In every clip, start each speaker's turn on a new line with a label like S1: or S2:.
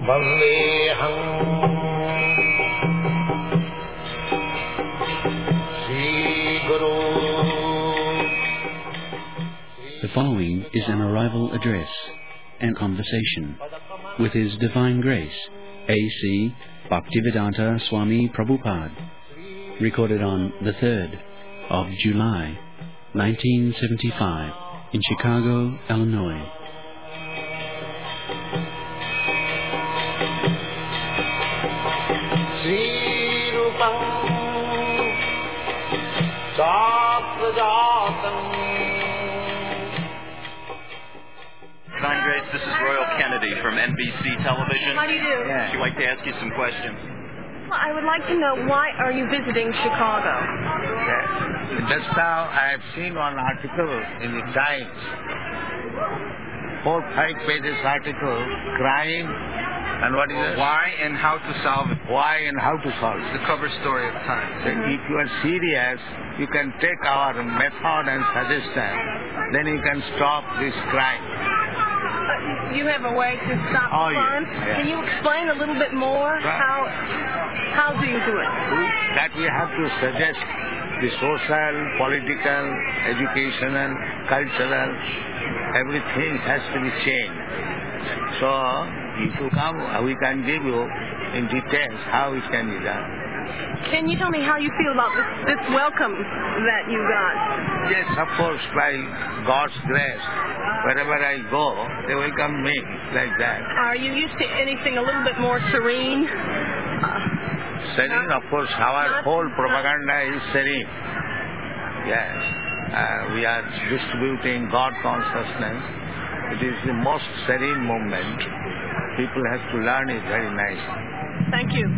S1: Vandeham Sri Guru.
S2: The following is an arrival address and conversation with His Divine Grace, A.C. Bhaktivedanta Swami Prabhupada, recorded on the 3rd of July, 1975, in Chicago, Illinois.
S1: Sri Rupam Saprajatam.
S3: Divine Grace, this is Royal Kennedy from NBC Television.
S4: How do you do?
S3: Would you like to ask you some questions?
S4: Well, I would like to know, why are you visiting Chicago?
S5: Okay. Just now I have seen one article in the Times, 4-5 pages article, crime and what is it?
S3: Why and how to solve it.
S5: Why and how to solve it.
S3: The cover story of Times.
S5: So if you are serious, you can take our method and suggestion, then you can stop this crime.
S4: You have a way to stop crime?
S5: Yeah.
S4: Can you explain a little bit more? How do you do it?
S5: That we have to suggest the social, political, educational, cultural, everything has to be changed. So, if you come, we can give you in details how it can be done.
S4: Can you tell me how you feel about this welcome that you got?
S5: Yes, of course, by God's grace, wherever I go, they welcome me like that.
S4: Are you used to anything a little bit more serene?
S5: Serene, of course, our whole propaganda is serene. Yes, we are distributing God consciousness. It is the most serene movement. People have to learn it very nicely.
S4: Thank you.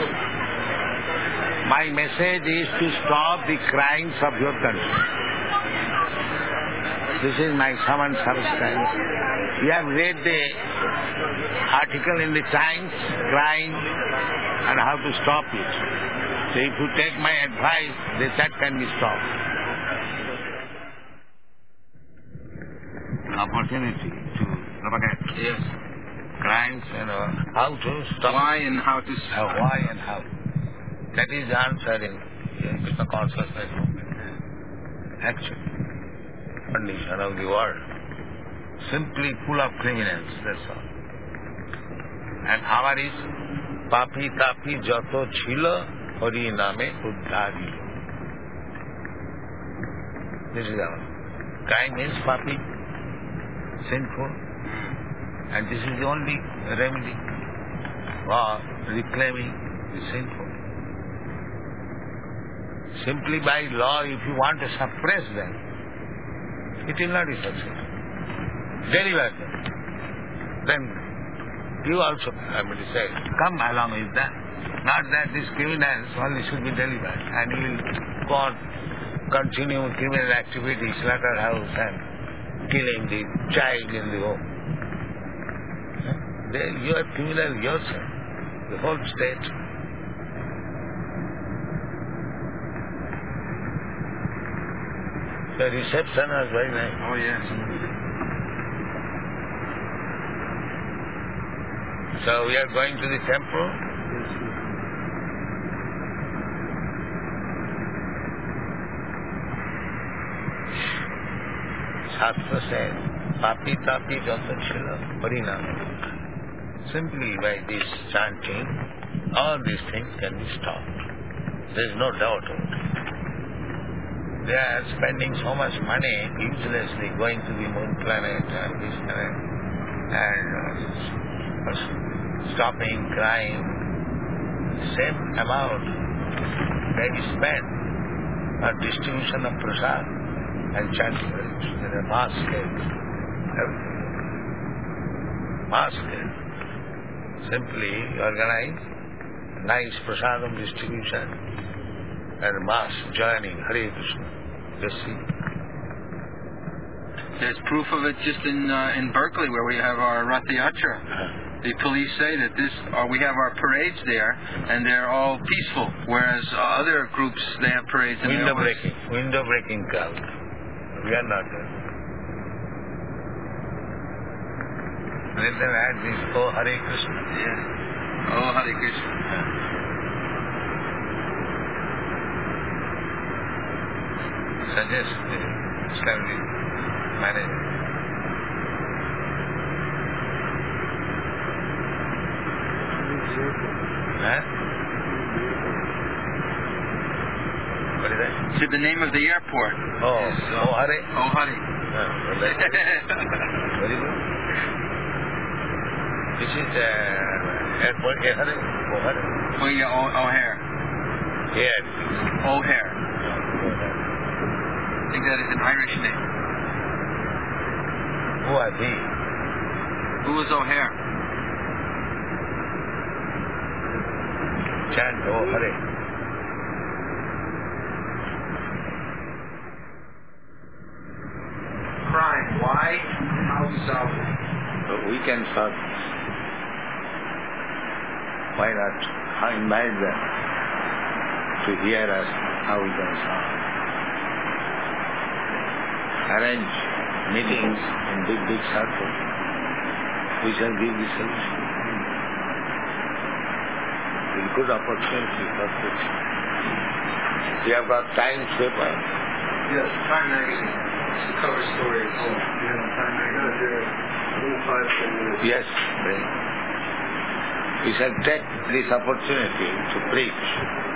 S5: My message is to stop the crimes of your country. This is my sum and substance. You have read the article in the Times, crime and how to stop it. So if you take my advice, that can be stopped. Opportunity to propagate.
S3: Yes.
S5: Crimes and how to stop.
S3: Why and how to stop.
S5: Why and how. That is the answer in Krishna consciousness movement. Actually, condition of the world. Simply full of criminals, that's all. And our is papi tapi jato chila hari name uddhari. This is our. Crime is papi, sinful, and this is the only remedy for reclaiming the sinful. Simply by law, if you want to suppress them, it will not be successful. Deliver them. Then you also, I mean to say, come along with that. Not that these criminals only should be delivered and you will go on, continue criminal activities, slaughterhouse and killing the child in the home. You are criminal yourself, the whole state. The reception was very nice.
S3: Oh, yes.
S5: So we are going to the temple. Shastra says, papi tapi jata chila parinama. Simply by this chanting, all these things can be stopped. There is no doubt about it. They are spending so much money uselessly going to the moon planet and this planet and stopping crime. Same amount they spend on distribution of prasad and chanting in a mass scale. Everything. Mass scale. Simply organize nice prasadam distribution and mass joining Hare Krishna. Just see.
S3: There's proof of it just in Berkeley, where we have our Rath Yatra. The police say that we have our parades there, and they're all peaceful, whereas other groups, they have parades.
S5: Window breaking crowd. We are not there. Let them add this, oh Hare Krishna.
S3: Yeah. Oh, Hare Krishna.
S5: Suggest the establish management. Huh? What is that?
S3: So the name of the airport.
S5: Oh,
S3: is,
S5: oh Hare.
S3: Oh, Hare.
S5: Well, that's good. Very good. This is airport, Hare. Oh Hare.
S3: Oh, yeah, O'Hare.
S5: Here.
S3: O'Hare. I think that is an Irish name.
S5: Who are they?
S3: Who was O'Hare?
S5: Chant, oh Hare.
S3: Crime. Why? How we solve it?
S5: So we can solve this. Why not invite them to hear us how we can solve? Arrange meetings in big circles. We shall give the solution. It's a good opportunity for this. We have got Times paper.
S3: Yes, Time Magazine. It's the cover story. Oh, yeah, Time Magazine.
S5: Yes, we shall take this opportunity to preach.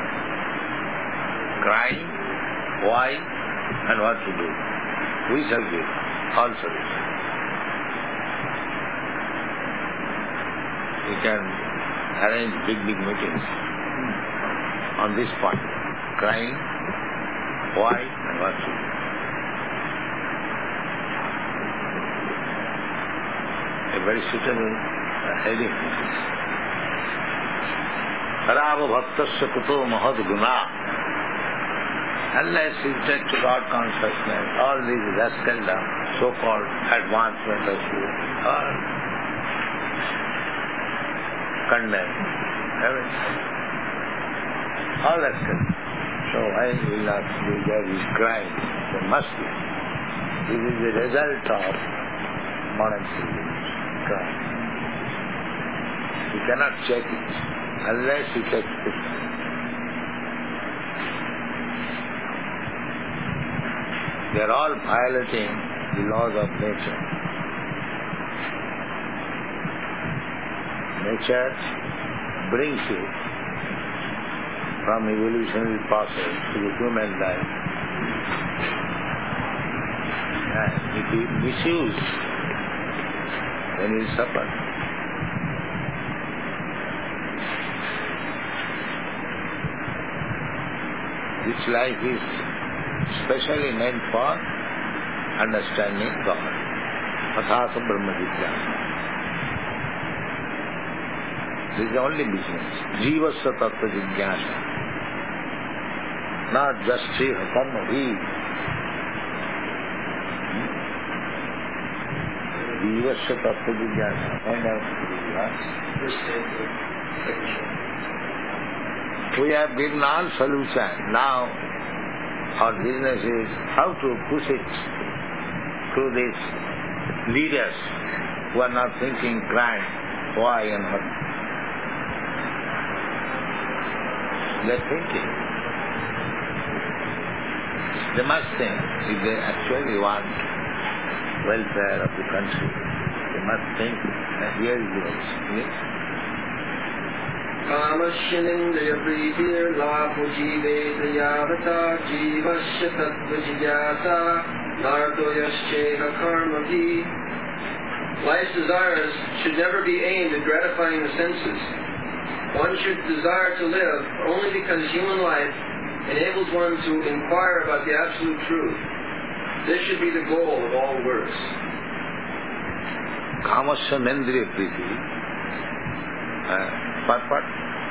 S5: Crime, why, and what to do. We shall give all solutions. We can arrange big meetings on this point. Crime, why, and what to do. A very suitable heading. Harava bhaktasya kuto mahad guna. Unless you take to God consciousness, all these rascaldom, so-called advancement of you, are condemned. Everything. All rascaldom. So why will not be there is crime? There must be. This is the result of modern civilization. Crime. You cannot check it unless you check it. They are all violating the laws of nature. Nature brings you from evolutionary process to the human life. And if you misuse, then you suffer. This life is specially meant for understanding God. Athasa Brahma Jigyasa. This is the only business. Jivasya Tattva Jigyasa. Not just see karma, read. Jivasya Tattva Jigyasa. Find out who we have given all solution. Now our business is how to push it to these leaders who are not thinking crime, why and what. They are thinking. They must think if they actually want welfare of the country. They must think that here is the way.
S6: कामश्यनिन्द्रिय प्रीतिर्लाभो जीवेत यावता जीवस्य तत्त्व जिज्ञासा नार्तो यश्चेह कर्मभिः. Life's desires should never be aimed at gratifying the senses. One should desire to live only because human life enables one to inquire about the absolute truth. This should be the goal of all works.
S5: Kamasya nendriya priti. What?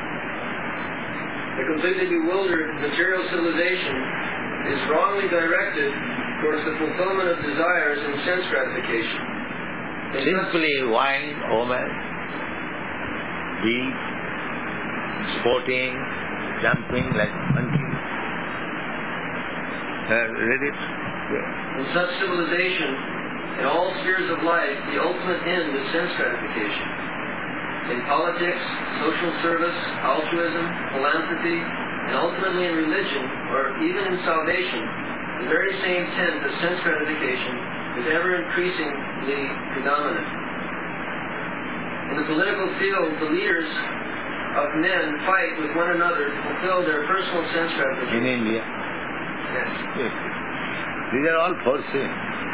S6: The completely bewildered material civilization is wrongly directed towards the fulfillment of desires and sense gratification.
S5: Simply wine, woman, beat, sporting, jumping like monkey. Read it?
S6: In such civilization, In all spheres of life, the ultimate end is sense gratification. In politics, social service, altruism, philanthropy, and ultimately in religion, or even in salvation, the very same tent of sense gratification is ever increasingly predominant. In the political field, the leaders of men fight with one another to fulfill their personal sense gratification.
S5: In India?
S6: Yes.
S5: Yes. These are all forces.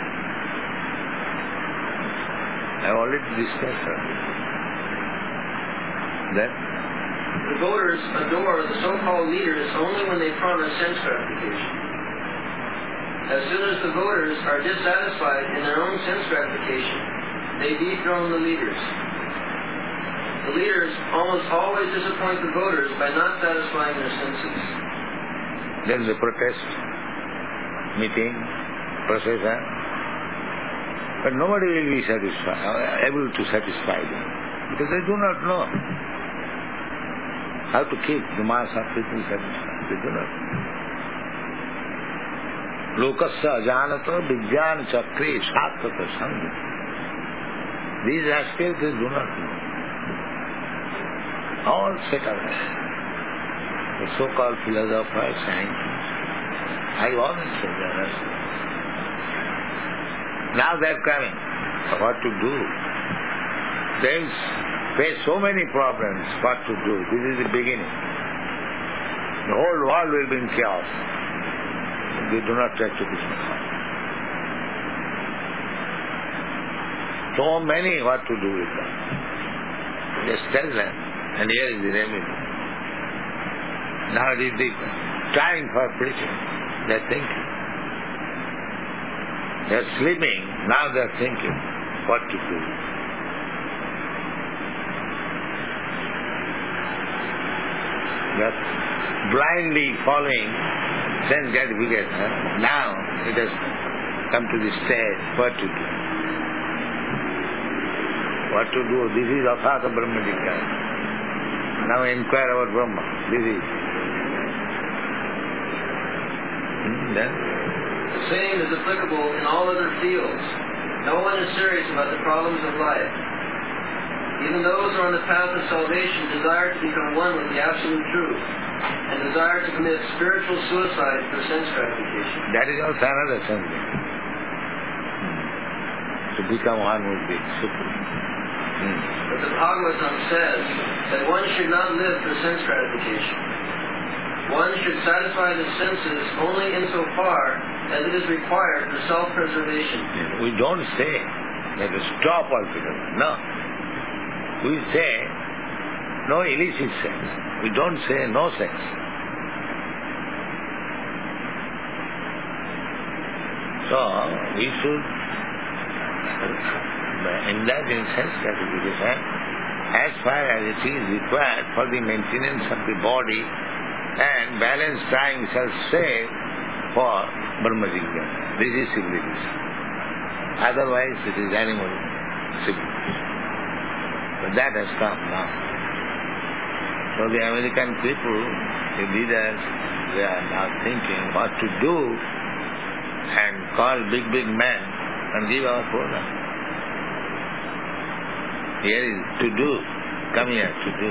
S5: I have already discussed that. Then?
S6: The voters adore the so-called leaders only when they promise sense gratification. As soon as the voters are dissatisfied in their own sense gratification, they dethrone the leaders. The leaders almost always disappoint the voters by not satisfying their senses.
S5: Then the protest, meeting, procession. But nobody will be able to satisfy them, because they do not know how to keep the mass of people satisfied. They do not know. Lokasya ajanato vijnana chakre sattvata sangha. These aspects they do not know. All set away. The so-called philosophers, scientists. I always say that. Now they are coming. What to do? They face so many problems. What to do? This is the beginning. The whole world will be in chaos. They do not try to do something. So many what to do with them. Just tell them. And here is the remedy. Now it is the time for preaching. They are thinking. They are sleeping. Now they are thinking what to do. They are blindly following sense gratification. Now it has come to the stage what to do. What to do? This is Athata Brahma Jigyasa. Now inquire about Brahma. This is. Then?
S6: The same is applicable in all other fields. No one is serious about the problems of life. Even those who are on the path of salvation desire to become one with the absolute truth and desire to commit spiritual suicide for sense gratification.
S5: That is also another something. To become one with the Supreme.
S6: But the Bhagavatam says that one should not live for sense gratification. One should satisfy the senses only insofar as it is required for self-preservation.
S5: We don't say that to stop altogether. No. We say no illicit sex. We don't say no sex. So we should indulge in sense gratification as far as it is required for the maintenance of the body, and balance time shall save for Brahma Jigyasa. This is civilization. Otherwise it is animal civilization. But that has come now. So the American people, the leaders, they are now thinking what to do and call big men and give our program. Here is to do. Come here to do.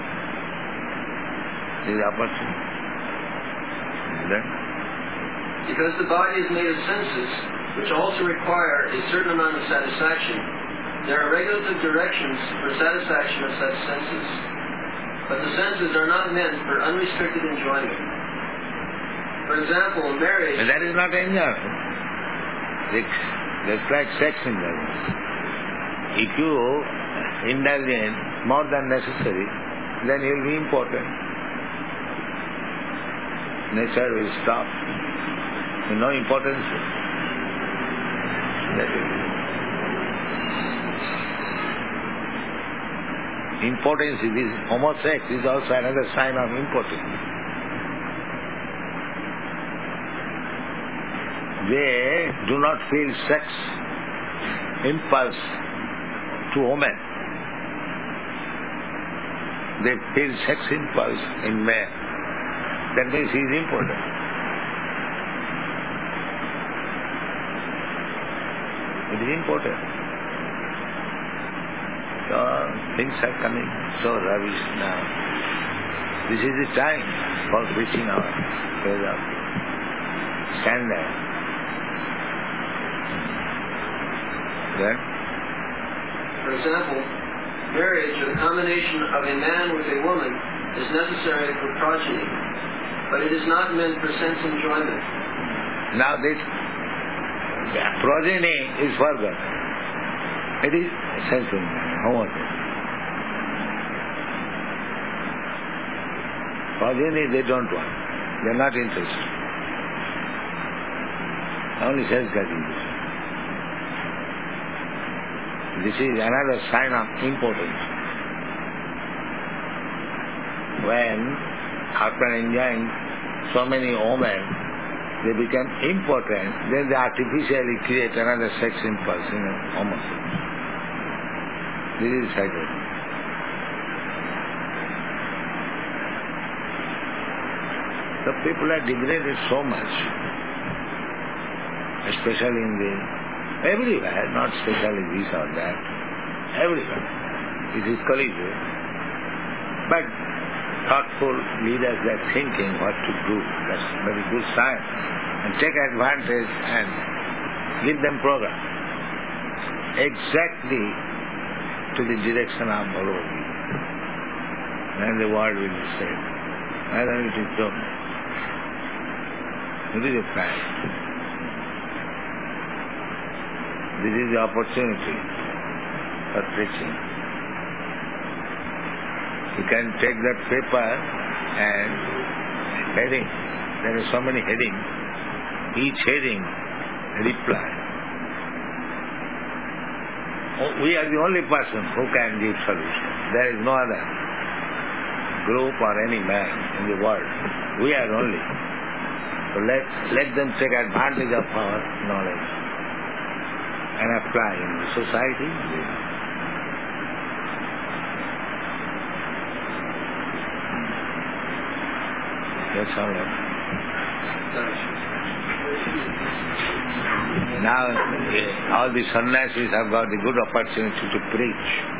S5: This is opportunity. Then?
S6: Because the body is made of senses, which also require a certain amount of satisfaction, there are regulative directions for satisfaction of such senses. But the senses are not meant for unrestricted enjoyment. For example, marriage...
S5: That is not enjoyment. That's like sex indulgence. If you indulge in more than necessary, then you will be impotent. Nature will stop. No importance. That is. Impotence is homosex is also another sign of impotence. They do not feel sex impulse to women. They feel sex impulse in man. That means he is impotent. It is important. So things are coming so rubbish now. This is the time for reaching our Veda standard. Then,
S6: For example, marriage or the combination of a man with a woman is necessary for progeny, but it is not meant for sense enjoyment.
S5: now this progeny is for God. It is sensual. Homework. Progeny they don't want. They are not interested. Only sense gratification. This is another sign of importance. When, after enjoying so many women, they become important, then they artificially create another sex impulse in a woman. This is psychology. The people are degraded so much, especially in the everywhere, not especially this or that, everywhere. It is collegiate. But thoughtful leaders are thinking what to do. That's a very good sign. And take advantage and give them program exactly to the direction of Bhagavad Gita. And the word will be said. Whether it is done. It is a fact. This is the opportunity for preaching. You can take that paper and heading. There are so many headings. Each heading reply. We are the only person who can give solution. There is no other group or any man in the world. We are only. So let them take advantage of our knowledge and apply in the society. That's all right. Now all the sannyasis have got the good opportunity to preach.